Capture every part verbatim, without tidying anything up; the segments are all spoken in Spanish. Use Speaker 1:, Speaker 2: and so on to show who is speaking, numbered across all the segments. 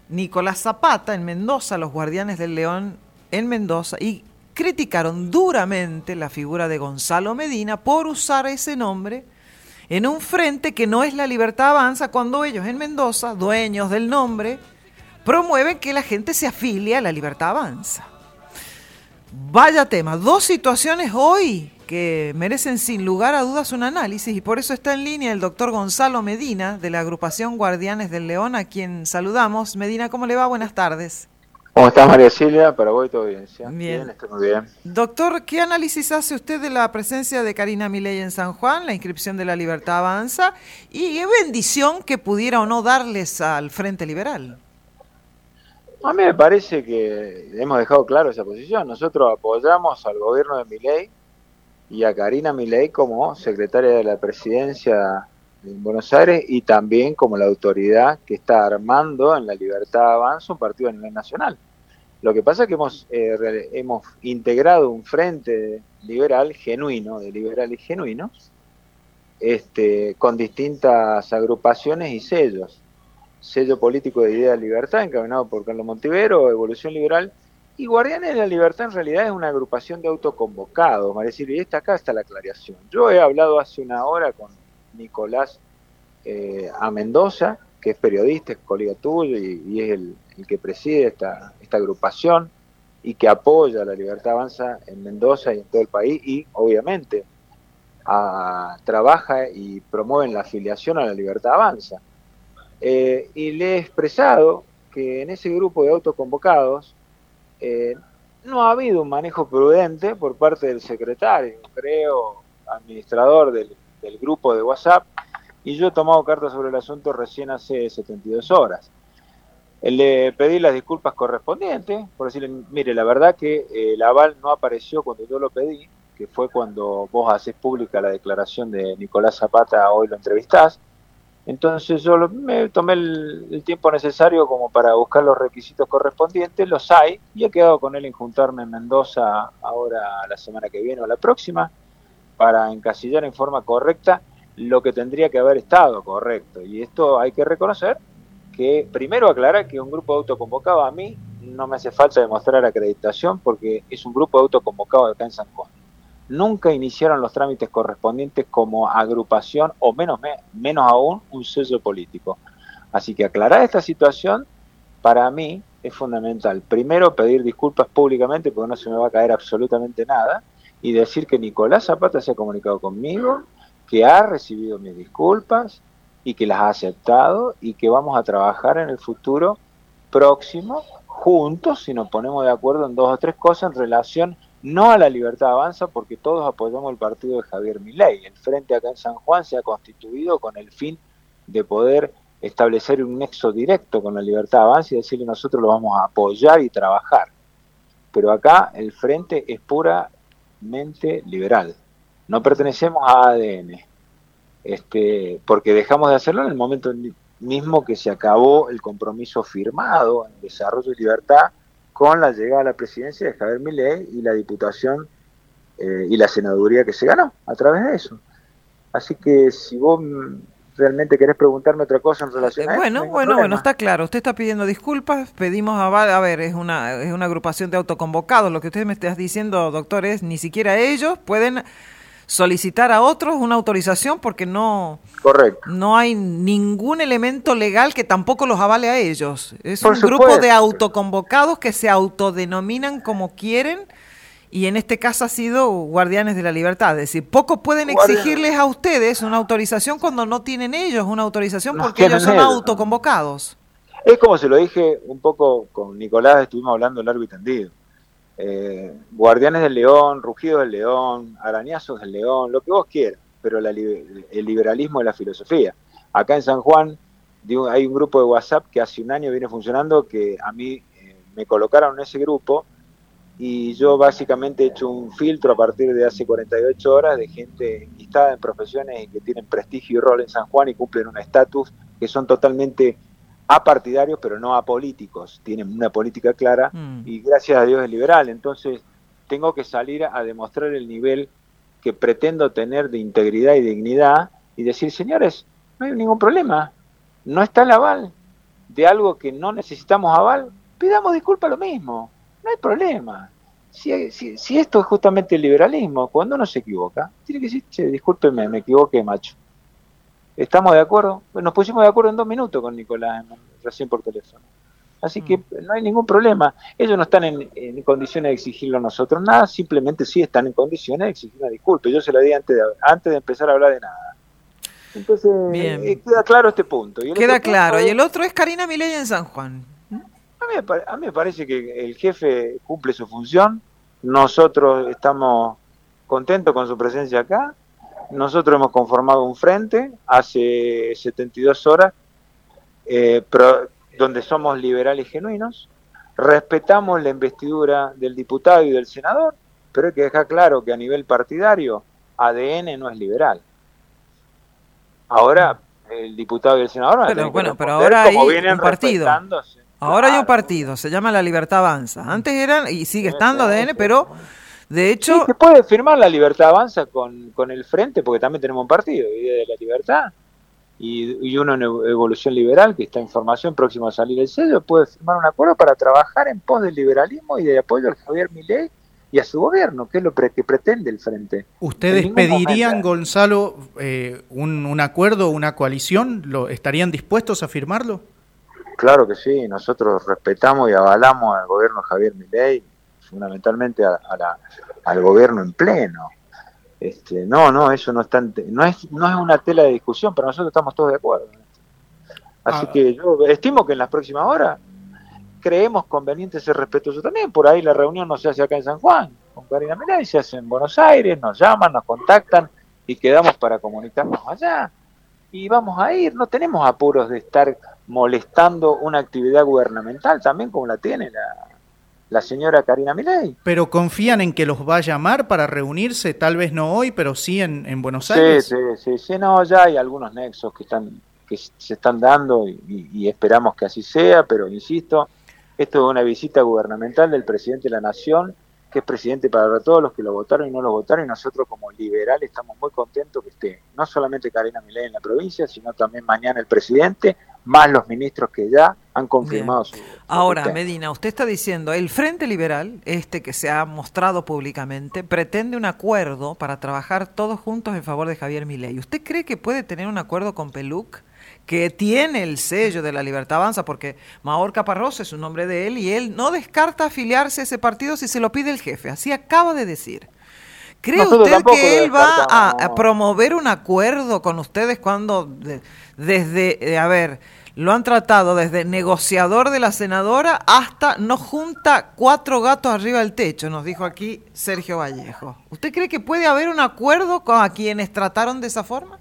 Speaker 1: Nicolás Zapata en Mendoza, los Guardianes del León en Mendoza, y criticaron duramente la figura de Gonzalo Medina por usar ese nombre en un frente que no es La Libertad Avanza, cuando ellos en Mendoza, dueños del nombre, promueven que la gente se afilie a La Libertad Avanza. Vaya tema, dos situaciones hoy que merecen sin lugar a dudas un análisis, y por eso está en línea el doctor Gonzalo Medina de la agrupación Guardianes del León, a quien saludamos. Medina, ¿cómo le va? Buenas tardes.
Speaker 2: ¿Cómo estás, María Silvia? Para vos y tu audiencia.
Speaker 1: Bien.
Speaker 2: Bien, estoy muy bien.
Speaker 1: Doctor, ¿qué análisis hace usted de la presencia de Karina Milei en San Juan, la inscripción de La Libertad Avanza, y qué bendición que pudiera o no darles al Frente Liberal?
Speaker 2: A mí me parece que hemos dejado claro esa posición. Nosotros apoyamos al gobierno de Milei y a Karina Milei como secretaria de la presidencia en Buenos Aires y también como la autoridad que está armando en La Libertad Avanza un partido a nivel nacional. Lo que pasa es que hemos, eh, hemos integrado un frente liberal genuino, de liberales genuinos, este, con distintas agrupaciones y sellos. Sello político de Idea de Libertad, encaminado por Carlos Montivero, Evolución Liberal, y Guardianes de la Libertad en realidad es una agrupación de autoconvocados, María Silvia, y esta acá está la aclaración. Yo he hablado hace una hora con Nicolás eh, a Mendoza, que es periodista, es colega tuyo, y, y es el, el que preside esta, esta agrupación, y que apoya a La Libertad Avanza en Mendoza y en todo el país, y obviamente a, trabaja y promueve la afiliación a La Libertad Avanza. Eh, y le he expresado que en ese grupo de autoconvocados eh, no ha habido un manejo prudente por parte del secretario, creo, administrador del, del grupo de WhatsApp, y yo he tomado cartas sobre el asunto recién hace setenta y dos horas. Le pedí las disculpas correspondientes, por decirle, mire, la verdad que eh, el aval no apareció cuando yo lo pedí, que fue cuando vos hacés pública la declaración de Nicolás Zapata, hoy lo entrevistás. Entonces yo lo, me tomé el, el tiempo necesario como para buscar los requisitos correspondientes, los hay, y he quedado con él en juntarme en Mendoza ahora la semana que viene o la próxima, para encasillar en forma correcta lo que tendría que haber estado correcto. Y esto hay que reconocer que, primero aclarar que un grupo autoconvocado a mí no me hace falta demostrar acreditación porque es un grupo autoconvocado de acá en San Juan. Nunca iniciaron los trámites correspondientes como agrupación o menos, menos aún un sello político. Así que aclarar esta situación para mí es fundamental. Primero pedir disculpas públicamente porque no se me va a caer absolutamente nada y decir que Nicolás Zapata se ha comunicado conmigo, que ha recibido mis disculpas y que las ha aceptado y que vamos a trabajar en el futuro próximo juntos si nos ponemos de acuerdo en dos o tres cosas en relación no a La Libertad Avanza, porque todos apoyamos el partido de Javier Milei. El frente acá en San Juan se ha constituido con el fin de poder establecer un nexo directo con La Libertad Avanza y decirle nosotros lo vamos a apoyar y trabajar. Pero acá el frente es puramente liberal. No pertenecemos a A D N, este, porque dejamos de hacerlo en el momento mismo que se acabó el compromiso firmado en desarrollo y libertad con la llegada a la presidencia de Javier Milei y la diputación eh, y la senaduría que se ganó a través de eso. Así que si vos realmente querés preguntarme otra cosa en relación a eso,
Speaker 1: bueno,
Speaker 2: no hay
Speaker 1: bueno,
Speaker 2: problema.
Speaker 1: bueno, está claro. Usted está pidiendo disculpas, pedimos aval, a ver, es una, es una agrupación de autoconvocados. Lo que usted me está diciendo, doctor, es ni siquiera ellos pueden solicitar a otros una autorización porque no,
Speaker 2: Correcto.
Speaker 1: no hay ningún elemento legal que tampoco los avale a ellos. Es
Speaker 2: Por
Speaker 1: un
Speaker 2: supuesto.
Speaker 1: grupo de autoconvocados que se autodenominan como quieren y en este caso ha sido Guardianes de la Libertad. Es decir, pocos pueden
Speaker 2: Guardianes.
Speaker 1: exigirles a ustedes una autorización cuando no tienen ellos una autorización
Speaker 2: No
Speaker 1: porque ellos son
Speaker 2: tienen ellos.
Speaker 1: autoconvocados.
Speaker 2: Es como se lo dije un poco con Nicolás, estuvimos hablando largo y tendido. Eh, Guardianes del León, Rugidos del León, Arañazos del León, lo que vos quieras, pero la, el liberalismo es la filosofía. Acá en San Juan digo, hay un grupo de WhatsApp que hace un año viene funcionando, que a mí eh, me colocaron en ese grupo y yo básicamente he hecho un filtro a partir de hace cuarenta y ocho horas de gente enlistada en profesiones y que tienen prestigio y rol en San Juan y cumplen un estatus que son totalmente apartidarios, pero no apolíticos, tienen una política clara mm. y gracias a Dios es liberal. Entonces tengo que salir a demostrar el nivel que pretendo tener de integridad y dignidad y decir, señores, no hay ningún problema, no está el aval, de algo que no necesitamos aval, pidamos disculpas lo mismo, no hay problema. Si, si, si esto es justamente el liberalismo, cuando uno se equivoca, tiene que decir, che, discúlpeme, me equivoqué, macho. ¿Estamos de acuerdo? Nos pusimos de acuerdo en dos minutos con Nicolás, recién por teléfono. Así que no hay ningún problema. Ellos no están en, en condiciones de exigirlo a nosotros nada, simplemente sí están en condiciones de exigir una disculpa. Yo se la di antes de, antes de empezar a hablar de nada. Entonces, eh, queda claro este punto.
Speaker 1: Y queda claro. Es, y el otro es Karina Milei en San Juan.
Speaker 2: A mí, a mí me parece que el jefe cumple su función. Nosotros estamos contentos con su presencia acá. Nosotros hemos conformado un frente hace setenta y dos horas, eh, pro, donde somos liberales genuinos. Respetamos la investidura del diputado y del senador, pero hay que dejar claro que a nivel partidario A D N no es liberal. Ahora el diputado y el senador
Speaker 1: pero, bueno, pero ahora hay un partido. Ahora claro. hay un partido, se llama La Libertad Avanza. Antes eran, y sigue estando A D N, pero de hecho...
Speaker 2: Sí, se puede firmar La Libertad Avanza con, con el Frente, porque también tenemos un partido, Idea de la Libertad, y, y uno en Evolución Liberal, que está en formación, próximo a salir el sello, puede firmar un acuerdo para trabajar en pos del liberalismo y de apoyo al Javier Milei y a su gobierno, que es lo pre que pretende el Frente.
Speaker 3: ¿Ustedes pedirían, momento, Gonzalo, eh, un, un acuerdo, una coalición? ¿Lo estarían dispuestos a firmarlo?
Speaker 2: Claro que sí, nosotros respetamos y avalamos al gobierno de Javier Milei, fundamentalmente a, a la, al gobierno en pleno. Este, no, no, eso no, está, no, es, no es una tela de discusión, pero nosotros estamos todos de acuerdo. Así ah. que yo estimo que en las próximas horas creemos conveniente ser respetuosos también. Por ahí la reunión no se hace acá en San Juan, con Karina Milei, se hace en Buenos Aires, nos llaman, nos contactan y quedamos para comunicarnos allá. Y vamos a ir, no tenemos apuros de estar molestando una actividad gubernamental también como la tiene la, la señora Karina Milei.
Speaker 3: ¿Pero confían en que los va a llamar para reunirse? Tal vez no hoy, pero sí en, en Buenos Aires.
Speaker 2: Sí, sí, sí, sí, no, ya hay algunos nexos que están que se están dando y, y esperamos que así sea, pero insisto, esto es una visita gubernamental del presidente de la Nación, que es presidente para todos los que lo votaron y no lo votaron, y nosotros como liberales estamos muy contentos que esté no solamente Karina Milei en la provincia, sino también mañana el presidente, más los ministros que ya han confirmado su, su
Speaker 1: Ahora, sistema. Medina, usted está diciendo, el Frente Liberal, este que se ha mostrado públicamente, pretende un acuerdo para trabajar todos juntos en favor de Javier Milei. ¿Usted cree que puede tener un acuerdo con Peluc, que tiene el sello de La Libertad Avanza, porque Mahor Caparrós es un nombre de él y él no descarta afiliarse a ese partido si se lo pide el jefe? Así acaba de decir. ¿Cree Nosotros usted que él va a, a promover un acuerdo con ustedes cuando de, desde, eh, a ver, lo han tratado desde negociador de la senadora hasta no junta cuatro gatos arriba del techo, nos dijo aquí Sergio Vallejo? ¿Usted cree que puede haber un acuerdo con a quienes trataron de esa forma?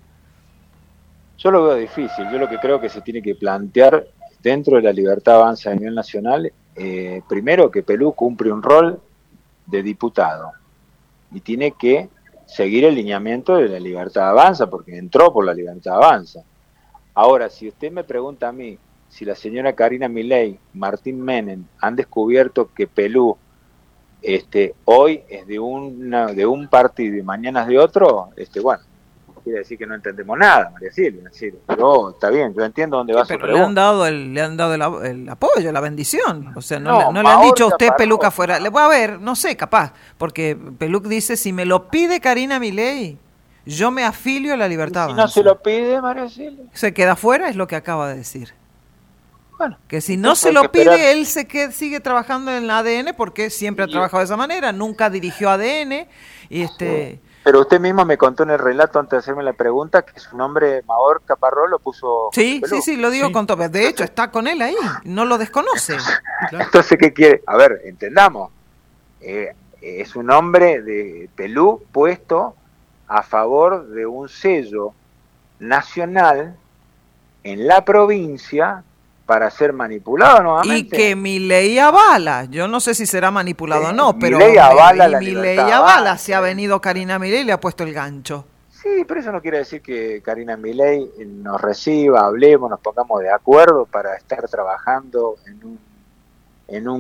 Speaker 2: Yo lo veo difícil. Yo lo que creo que se tiene que plantear dentro de La Libertad Avanza a nivel nacional, eh, primero que Peluc cumple un rol de diputado y tiene que seguir el lineamiento de La Libertad Avanza porque entró por La Libertad Avanza. Ahora, si usted me pregunta a mí si la señora Karina Milei, Martín Menem han descubierto que Peluc este, hoy es de, una, de un partido y mañana es de otro, este, bueno, quiere decir que no entendemos nada, María Silvia. Decir, pero está bien, yo entiendo dónde sí, va su pregunta.
Speaker 1: Le han dado el, le han dado el, el apoyo, la bendición. O sea, no, no, le, no le han dicho a usted Peluc afuera. Le voy a ver, no sé, capaz, porque Peluc dice, si me lo pide Karina Milei, yo me afilio a La Libertad Avanza.
Speaker 2: Si no se lo pide, María Silvia.
Speaker 1: Se queda afuera, es lo que acaba de decir. Bueno, que si no se lo pide, esperar. Él se queda, sigue trabajando en la A D N porque siempre ha trabajado de esa manera, nunca dirigió A D N y este...
Speaker 2: Sí. Pero usted mismo me contó en el relato antes de hacerme la pregunta que su nombre Mahor Caparrós lo puso.
Speaker 1: Sí, sí, sí, lo digo sí. con todo. De hecho, está con él ahí, no lo desconoce.
Speaker 2: Claro. Entonces, ¿qué quiere? A ver, entendamos. Eh, es un nombre de Peluc puesto a favor de un sello nacional en la provincia para ser manipulado nuevamente.
Speaker 1: Y que Milei avala, yo no sé si será manipulado o sí, no, pero
Speaker 2: Milei avala, la
Speaker 1: Milei avala, si ha venido Karina Milei y le ha puesto el gancho.
Speaker 2: Sí, pero eso no quiere decir que Karina Milei nos reciba, hablemos, nos pongamos de acuerdo para estar trabajando en un, en un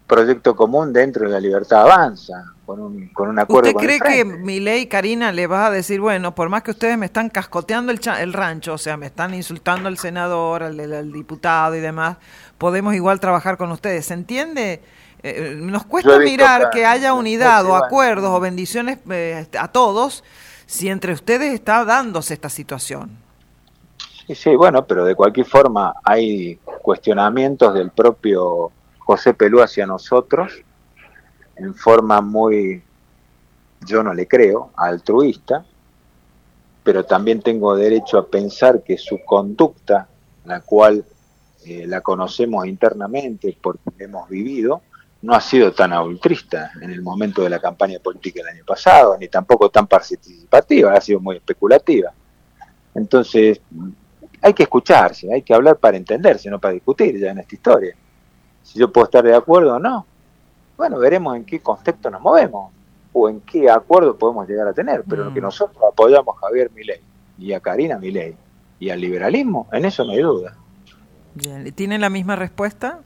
Speaker 2: proyecto común dentro de la Libertad Avanza, con un, con un acuerdo.
Speaker 1: ¿Usted
Speaker 2: con
Speaker 1: cree
Speaker 2: el frente.
Speaker 1: que Milei, Karina, le va a decir, bueno, por más que ustedes me están cascoteando el, el rancho, o sea, me están insultando al senador, al, al diputado y demás, podemos igual trabajar con ustedes? ¿Se entiende? Eh, nos cuesta mirar acá, que haya unidad sí, o acuerdos bueno. o bendiciones eh, a todos si entre ustedes está dándose esta situación.
Speaker 2: Sí, sí, bueno, pero de cualquier forma hay cuestionamientos del propio José Pelú hacia nosotros en forma muy, yo no le creo, altruista, pero también tengo derecho a pensar que su conducta, la cual eh, la conocemos internamente porque hemos vivido, no ha sido tan altruista en el momento de la campaña política del año pasado, ni tampoco tan participativa, ha sido muy especulativa. Entonces, hay que escucharse, hay que hablar para entenderse, no para discutir ya en esta historia. Si yo puedo estar de acuerdo o no, bueno, veremos en qué contexto nos movemos o en qué acuerdo podemos llegar a tener, pero mm. lo que nosotros apoyamos a Javier Milei y a Karina Milei y al liberalismo, en eso no hay duda.
Speaker 1: Bien, ¿tienen la misma respuesta?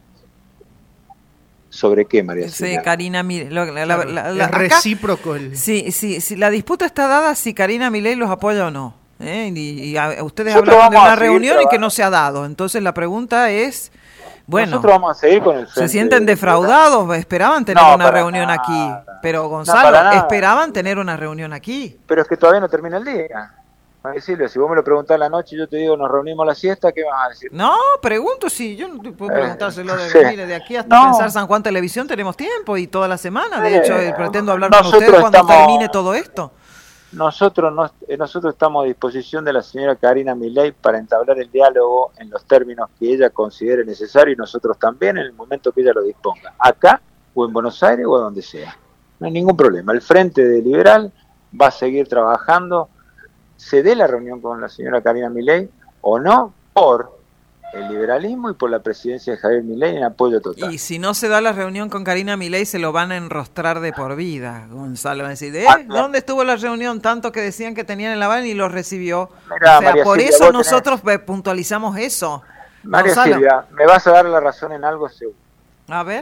Speaker 2: ¿Sobre qué, María Silvia?
Speaker 1: Sí, Karina Milei. La, la,
Speaker 3: claro,
Speaker 1: la, la,
Speaker 3: es recíproco. El...
Speaker 1: Sí, sí, sí, la disputa está dada si Karina Milei los apoya o no. ¿eh? Y, y a, ustedes hablan de una reunión y que no se ha dado. Entonces la pregunta es, bueno,
Speaker 2: nosotros vamos a seguir con el frente.
Speaker 1: ¿Se sienten defraudados? De... Esperaban tener
Speaker 2: no,
Speaker 1: una reunión
Speaker 2: nada.
Speaker 1: aquí. Pero Gonzalo, no, esperaban tener una reunión aquí.
Speaker 2: Pero es que todavía no termina el día. María Silvia, si vos me lo preguntás en la noche y yo te digo nos reunimos a la siesta, ¿qué vas a decir?
Speaker 1: No, pregunto si, sí, yo no puedo preguntárselo de,
Speaker 2: sí.
Speaker 1: mire, de aquí hasta no. pensar San Juan Televisión tenemos tiempo y toda la semana, de
Speaker 2: eh,
Speaker 1: hecho eh, pretendo hablar con ustedes cuando
Speaker 2: estamos,
Speaker 1: termine todo esto.
Speaker 2: Nosotros, no, nosotros estamos a disposición de la señora Karina Milei para entablar el diálogo en los términos que ella considere necesario y nosotros también en el momento que ella lo disponga, acá o en Buenos Aires o donde sea. No hay ningún problema, el Frente de Liberal va a seguir trabajando, se dé la reunión con la señora Karina Milei o no, por el liberalismo y por la presidencia de Javier Milei en apoyo total.
Speaker 1: Y si no se da la reunión con Karina Milei, se lo van a enrostrar de por vida, Gonzalo. Va a decir, ¿eh? ¿Dónde estuvo la reunión? Tanto que decían que tenían en La Habana y lo recibió.
Speaker 2: Mirá,
Speaker 1: o sea,
Speaker 2: María
Speaker 1: por
Speaker 2: Silvia,
Speaker 1: eso nosotros tenés... puntualizamos eso.
Speaker 2: María
Speaker 1: Gonzalo.
Speaker 2: Silvia, me vas a dar la razón en algo seguro.
Speaker 1: A ver.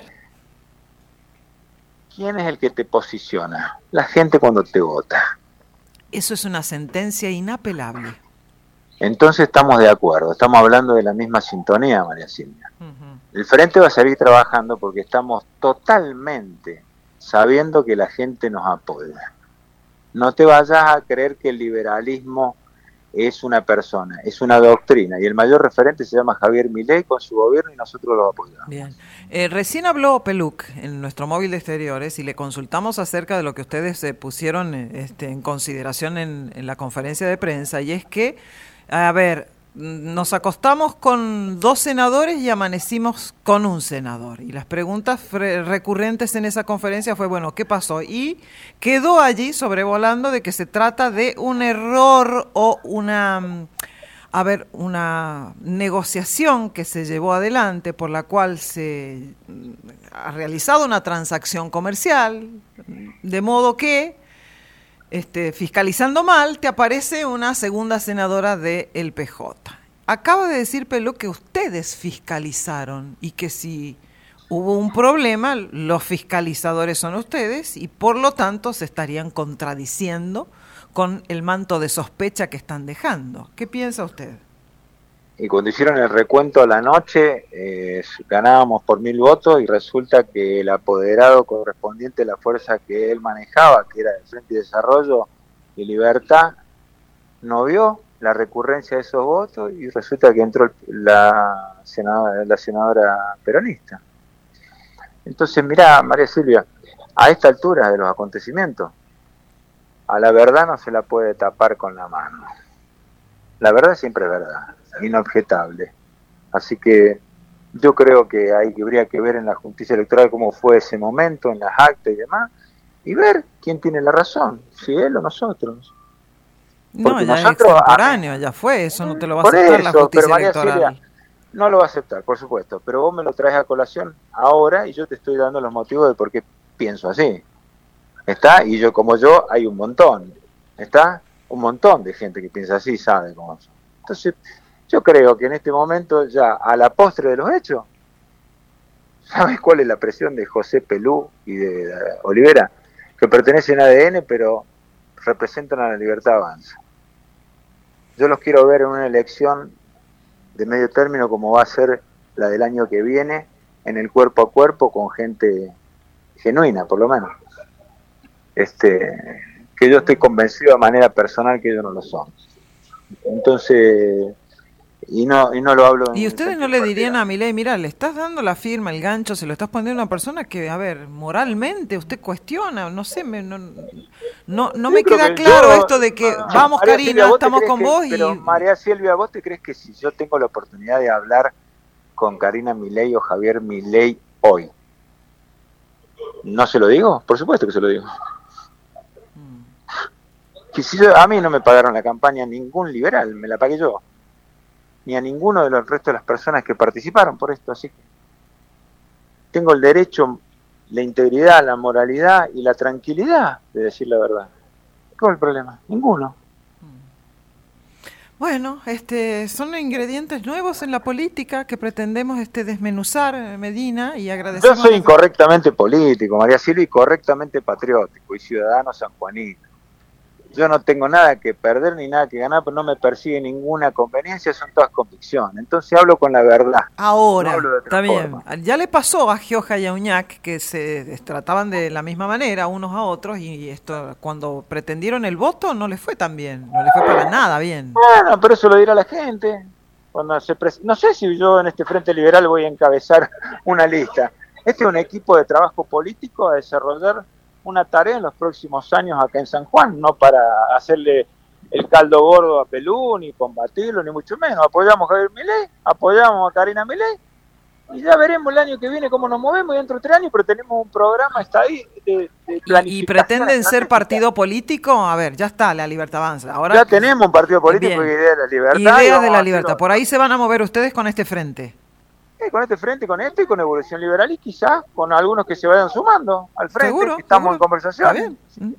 Speaker 2: ¿Quién es el que te posiciona? La gente cuando te vota.
Speaker 1: Eso es una sentencia inapelable.
Speaker 2: Entonces estamos de acuerdo, estamos hablando de la misma sintonía, María Silvia. Uh-huh. El Frente va a seguir trabajando porque estamos totalmente sabiendo que la gente nos apoya. No te vayas a creer que el liberalismo es una persona, es una doctrina, y el mayor referente se llama Javier Milei con su gobierno y nosotros lo apoyamos.
Speaker 1: Bien. Eh, recién habló Peluc en nuestro móvil de exteriores y le consultamos acerca de lo que ustedes eh, pusieron este, en consideración en, en la conferencia de prensa, y es que, a ver, nos acostamos con dos senadores y amanecimos con un senador. Y las preguntas recurrentes en esa conferencia fue, bueno, ¿qué pasó? Y quedó allí sobrevolando de que se trata de un error o una, a ver, una negociación que se llevó adelante por la cual se ha realizado una transacción comercial, de modo que Este, fiscalizando mal, te aparece una segunda senadora del P J. Acaba de decir Pelú que ustedes fiscalizaron y que si hubo un problema, los fiscalizadores son ustedes y por lo tanto se estarían contradiciendo con el manto de sospecha que están dejando. ¿Qué piensa usted?
Speaker 2: Y cuando hicieron el recuento a la noche, eh, ganábamos por mil votos y resulta que el apoderado correspondiente a la fuerza que él manejaba, que era el Frente de Desarrollo y Libertad, no vio la recurrencia de esos votos y resulta que entró la senadora, la senadora peronista. Entonces, mirá, María Silvia, a esta altura de los acontecimientos, a la verdad no se la puede tapar con la mano. La verdad siempre es verdad, inobjetable. Así que yo creo que hay, habría que ver en la justicia electoral cómo fue ese momento, en las actas y demás, y ver quién tiene la razón, si él o nosotros.
Speaker 1: Porque no, ya nosotros, es extemporáneo, a, ya fue, eso no te lo va a aceptar eso, la justicia
Speaker 2: pero
Speaker 1: electoral.
Speaker 2: Silvia, no lo va a aceptar, por supuesto, pero vos me lo traes a colación ahora y yo te estoy dando los motivos de por qué pienso así. ¿Está? Y yo, como yo, hay un montón. ¿Está? Un montón de gente que piensa así y sabe cómo es. Entonces, yo creo que en este momento, ya a la postre de los hechos, ¿Sabes cuál es la presión de José Pelú y de Olivera? Que pertenecen a A D N, pero representan a La Libertad Avanza. Yo los quiero ver en una elección de medio término como va a ser la del año que viene, en el cuerpo a cuerpo con gente genuina, por lo menos. Este, que yo estoy convencido de manera personal que ellos no lo son. Entonces, y no y no lo hablo en
Speaker 1: ¿Y ustedes no le dirían a Milei, mira, le estás dando la firma, el gancho, se lo estás poniendo a una persona que, a ver, moralmente usted cuestiona, no sé, me, no, no, no me queda claro yo, esto de que no, vamos María Karina, Silvia, estamos con
Speaker 2: que,
Speaker 1: vos y...
Speaker 2: Pero María Silvia, ¿vos te crees que si yo tengo la oportunidad de hablar con Karina Milei o Javier Milei hoy, no se lo digo? Por supuesto que se lo digo. Mm. Que si yo, a mí no me pagaron la campaña ningún liberal, me la pagué yo. Ni a ninguno de los restos de las personas que participaron por esto, así que tengo el derecho, la integridad, la moralidad y la tranquilidad de decir la verdad. ¿Cuál es el problema? Ninguno.
Speaker 1: Bueno, este, son ingredientes nuevos en la política que pretendemos este desmenuzar, Medina, y agradecemos.
Speaker 2: Yo soy incorrectamente político, María Silvia, y correctamente patriótico y ciudadano sanjuanino. Yo no tengo nada que perder ni nada que ganar, pero no me persigue ninguna conveniencia, son todas convicciones. Entonces hablo con la verdad.
Speaker 1: Ahora, no está bien. Ya le pasó a Gioja y a Uñac que se trataban de la misma manera unos a otros y esto cuando pretendieron el voto no les fue tan bien, no les fue para nada bien.
Speaker 2: Bueno, pero eso lo dirá la gente. Cuando se pres- no sé si yo en este Frente Liberal voy a encabezar una lista. Este es un equipo de trabajo político a desarrollar una tarea en los próximos años acá en San Juan, no para hacerle el caldo gordo a Pelú, ni combatirlo, ni mucho menos. Apoyamos a Javier Milei, apoyamos a Karina Milei, y ya veremos el año que viene cómo nos movemos, y dentro de tres años, pero tenemos un programa, está ahí, de, de planificación.
Speaker 1: ¿Y pretenden ser partido político? A ver, ya está, La Libertad Avanza. Ahora,
Speaker 2: ya tenemos un partido político y Ideas de la Libertad.
Speaker 1: Ideas de la Libertad, por ahí se van a mover ustedes con este frente.
Speaker 2: Eh, con este frente, con esto y con Evolución Liberal y quizás con algunos que se vayan sumando al frente,
Speaker 1: ¿Seguro?
Speaker 2: que estamos
Speaker 1: ¿Seguro?
Speaker 2: en conversación.
Speaker 1: ¿Está bien?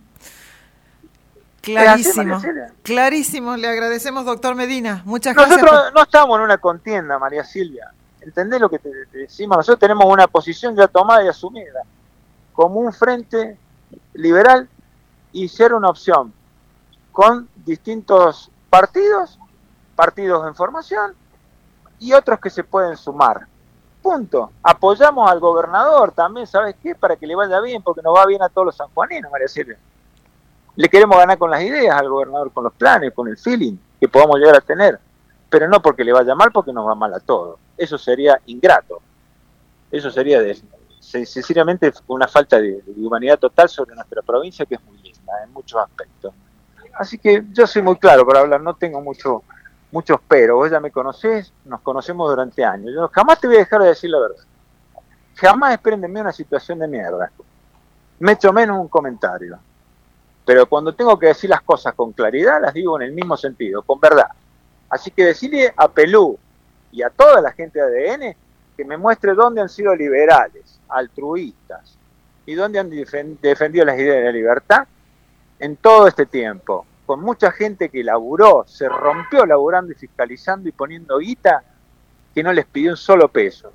Speaker 1: Clarísimo, así, clarísimo. Le agradecemos, doctor Medina. Muchas
Speaker 2: Nosotros
Speaker 1: gracias. Nosotros
Speaker 2: por... no estamos en una contienda, María Silvia. ¿Entendés lo que te, te decimos? Nosotros tenemos una posición ya tomada y asumida como un frente liberal y ser una opción con distintos partidos, partidos en formación, y otros que se pueden sumar. Punto. Apoyamos al gobernador también, ¿sabes qué? Para que le vaya bien, porque nos va bien a todos los sanjuaninos, María Silvia. Le queremos ganar con las ideas al gobernador, con los planes, con el feeling que podamos llegar a tener, pero no porque le vaya mal, porque nos va mal a todos. Eso sería ingrato. Eso sería, de, sinceramente, una falta de, de humanidad total sobre nuestra provincia, que es muy linda en muchos aspectos. Así que yo soy muy claro para hablar, no tengo mucho... muchos pero, vos ya me conocés, nos conocemos durante años, yo jamás te voy a dejar de decir la verdad, jamás esperen de mí una situación de mierda, me echo menos un comentario, pero cuando tengo que decir las cosas con claridad, las digo en el mismo sentido, con verdad. Así que decirle a Pelú y a toda la gente de A D N que me muestre dónde han sido liberales, altruistas, y dónde han defendido las ideas de la libertad en todo este tiempo, con mucha gente que laburó, se rompió laburando y fiscalizando y poniendo guita, que no les pidió un solo peso.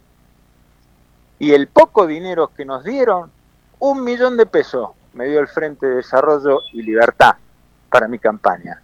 Speaker 2: Y el poco dinero que nos dieron, un millón de pesos me dio el Frente de Desarrollo y Libertad para mi campaña.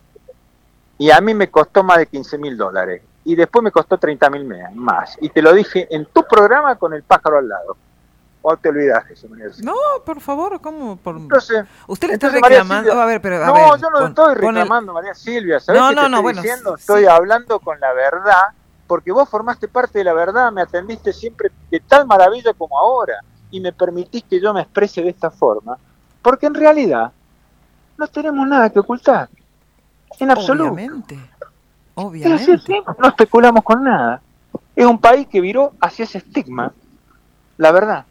Speaker 2: Y a mí me costó más de quince mil dólares. Y después me costó treinta mil más. Y te lo dije en tu programa con el pájaro al lado. ¿O te olvidas de eso, María Silvia?
Speaker 1: No, por favor, ¿cómo? Por...
Speaker 2: Entonces,
Speaker 1: usted le está
Speaker 2: entonces,
Speaker 1: reclamando.
Speaker 2: Silvia,
Speaker 1: a ver, pero, a
Speaker 2: no,
Speaker 1: ver,
Speaker 2: yo no
Speaker 1: con,
Speaker 2: estoy reclamando,
Speaker 1: el...
Speaker 2: María Silvia. ¿Sabés
Speaker 1: no,
Speaker 2: qué
Speaker 1: no,
Speaker 2: te
Speaker 1: no,
Speaker 2: estoy
Speaker 1: bueno,
Speaker 2: diciendo?
Speaker 1: sí.
Speaker 2: Estoy hablando con la verdad, porque vos formaste parte de la verdad, me atendiste siempre de tal maravilla como ahora, y me permitís que yo me exprese de esta forma, porque en realidad no tenemos nada que ocultar. En absoluto.
Speaker 1: Obviamente. Obviamente.
Speaker 2: Sí, sí, sí, no especulamos con nada. Es un país que viró hacia ese estigma, la verdad.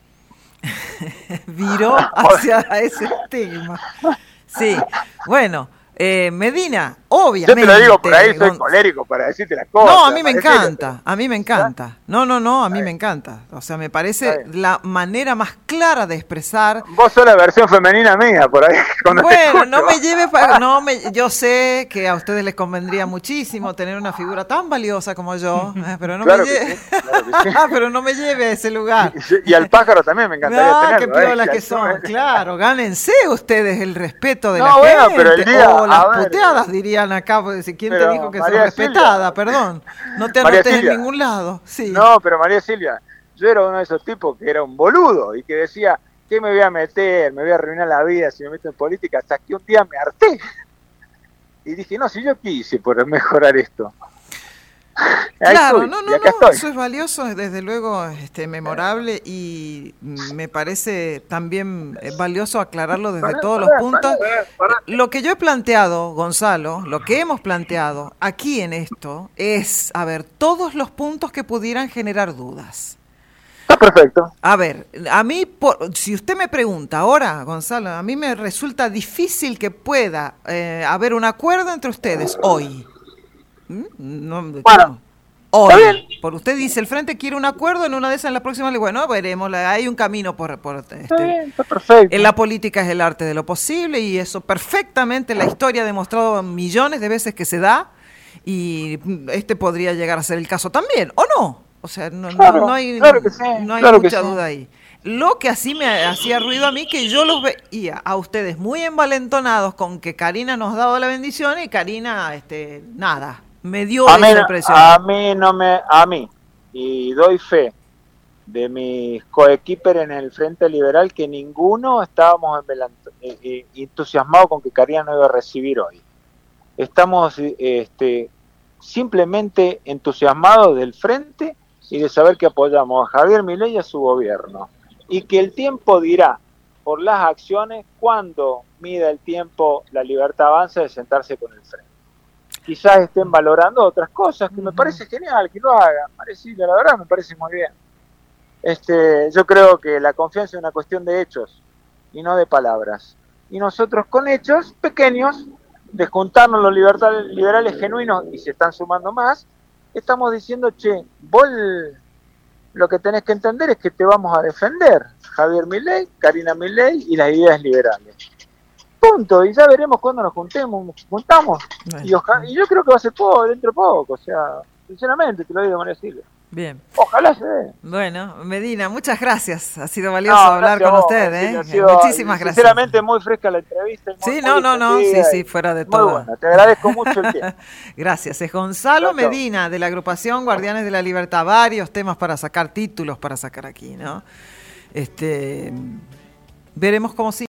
Speaker 1: Viró hacia ese estigma. Sí, bueno, eh, Medina, obviamente.
Speaker 2: Yo te lo digo por ahí, soy
Speaker 1: Gon-
Speaker 2: colérico para decirte las cosas.
Speaker 1: No, a mí me
Speaker 2: parece
Speaker 1: encanta, a mí me encanta. No, no, no, a mí
Speaker 2: Está
Speaker 1: me
Speaker 2: bien.
Speaker 1: encanta. O sea, me
Speaker 2: Está
Speaker 1: parece
Speaker 2: bien.
Speaker 1: la manera más clara de expresar.
Speaker 2: Vos sos la versión femenina mía, por ahí. Cuando te
Speaker 1: Bueno,
Speaker 2: escucho.
Speaker 1: no me lleve pa- no me, yo sé que a ustedes les convendría muchísimo tener una figura tan valiosa como yo, eh, pero no
Speaker 2: Claro
Speaker 1: me
Speaker 2: que
Speaker 1: lleve,
Speaker 2: sí, claro que sí.
Speaker 1: pero no me lleve a ese lugar.
Speaker 2: Y, y al pájaro también me encantaría
Speaker 1: Ah, qué
Speaker 2: tenerlo. ¿eh?
Speaker 1: piolas que
Speaker 2: Ya,
Speaker 1: son,
Speaker 2: no,
Speaker 1: claro, gánense ustedes el respeto de
Speaker 2: No,
Speaker 1: la
Speaker 2: bueno,
Speaker 1: gente,
Speaker 2: pero el día-
Speaker 1: o las
Speaker 2: a ver,
Speaker 1: puteadas dirían acá, porque si quién te
Speaker 2: pero
Speaker 1: dijo que sos
Speaker 2: María
Speaker 1: respetada,
Speaker 2: Silvia-
Speaker 1: perdón, no te
Speaker 2: María
Speaker 1: anotes en
Speaker 2: Silvia.
Speaker 1: ningún lado, sí.
Speaker 2: No, pero María Silvia, yo era uno de esos tipos que era un boludo y que decía, ¿qué me voy a meter? Me voy a arruinar la vida si me meto en política. Hasta que un día me harté. Y dije, no, si yo quise por mejorar esto. Ahí
Speaker 1: Claro,
Speaker 2: estoy,
Speaker 1: no,
Speaker 2: y
Speaker 1: no,
Speaker 2: acá
Speaker 1: no,
Speaker 2: estoy.
Speaker 1: eso es valioso, es desde luego este, memorable y me parece también eh, valioso aclararlo desde
Speaker 2: Pará,
Speaker 1: todos
Speaker 2: pará,
Speaker 1: los puntos.
Speaker 2: pará, pará.
Speaker 1: Lo que yo he planteado, Gonzalo, lo que hemos planteado aquí en esto es, a ver, todos los puntos que pudieran generar dudas.
Speaker 2: Está perfecto.
Speaker 1: A ver, a mí, por, si usted me pregunta ahora, Gonzalo, a mí me resulta difícil que pueda eh, haber un acuerdo entre ustedes hoy. ¿Mm? No,
Speaker 2: Bueno,
Speaker 1: hoy.
Speaker 2: está bien.
Speaker 1: Por usted dice, el Frente quiere un acuerdo, en una de esas, en la próxima, le digo, bueno, veremos, la- hay un camino por... por
Speaker 2: Está
Speaker 1: este,
Speaker 2: bien, está perfecto.
Speaker 1: en la política es el arte de lo posible y eso perfectamente la historia ha demostrado millones de veces que se da y este podría llegar a ser el caso también, ¿o no? O sea, no, no-
Speaker 2: Claro,
Speaker 1: no hay,
Speaker 2: claro que sí,
Speaker 1: no hay
Speaker 2: claro que
Speaker 1: mucha
Speaker 2: sí.
Speaker 1: duda ahí. Lo que así me hacía ruido a mí, que yo los veía a ustedes muy envalentonados con que Karina nos ha dado la bendición y Karina, este, nada, me dio
Speaker 2: A mí,
Speaker 1: esa impresión.
Speaker 2: a mí no me, a mí, y doy fe de mis coequiper en el Frente Liberal que ninguno estábamos envelant- eh, eh, entusiasmados con que Karina no iba a recibir hoy. Estamos eh, este, simplemente entusiasmados del Frente y de saber que apoyamos a Javier Milei y a su gobierno. Y que el tiempo dirá, por las acciones, cuando mida el tiempo la Libertad Avanza de sentarse con el Frente. Quizás estén valorando otras cosas, que me parece genial que lo hagan. Parecido, la verdad me parece muy bien. Este, yo creo que la confianza es una cuestión de hechos y no de palabras. Y nosotros con hechos pequeños, de juntarnos los libertad- liberales genuinos, y se están sumando más, estamos diciendo, che, vos lo que tenés que entender es que te vamos a defender, Javier Milei, Karina Milei y las ideas liberales. Punto, y ya veremos cuándo nos juntemos, juntamos.
Speaker 1: Bueno.
Speaker 2: Y, oja- y yo creo que va a ser poco, dentro de poco, o sea, sinceramente te lo digo, María Silvia.
Speaker 1: Bien.
Speaker 2: Ojalá se dé.
Speaker 1: Bueno, Medina, muchas gracias. Ha sido valioso
Speaker 2: No,
Speaker 1: hablar
Speaker 2: gracias
Speaker 1: con
Speaker 2: a vos,
Speaker 1: usted,
Speaker 2: María
Speaker 1: ¿eh?
Speaker 2: Silvia, ha sido,
Speaker 1: Muchísimas gracias.
Speaker 2: Sinceramente muy fresca la entrevista. y Muy,
Speaker 1: Sí,
Speaker 2: muy
Speaker 1: no, no, no, sí,
Speaker 2: distendida
Speaker 1: sí,
Speaker 2: y
Speaker 1: fuera de
Speaker 2: muy
Speaker 1: todo.
Speaker 2: buena, te agradezco mucho el tiempo.
Speaker 1: Gracias. Es Gonzalo
Speaker 2: Chao, chao.
Speaker 1: Medina, de la agrupación Guardianes de la Libertad. Varios temas para sacar, títulos para sacar aquí, ¿no? Este, veremos cómo sigue.